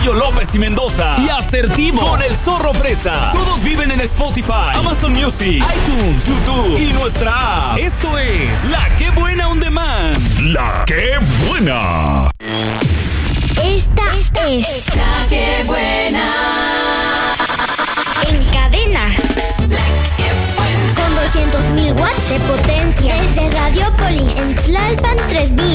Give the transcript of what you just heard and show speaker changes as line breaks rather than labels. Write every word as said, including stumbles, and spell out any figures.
Camilo López y Mendoza y Asertivo con el Zorro Presa. Todos viven en Spotify, Amazon Music, iTunes, YouTube y nuestra app. Esto es La Qué Buena On Demand.
La Qué Buena.
Esta, Esta es
La Qué Buena.
En cadena.
La Qué Buena.
Con doscientos mil watts de potencia. Desde Radiopolis en Tlalpan, Tres Villas.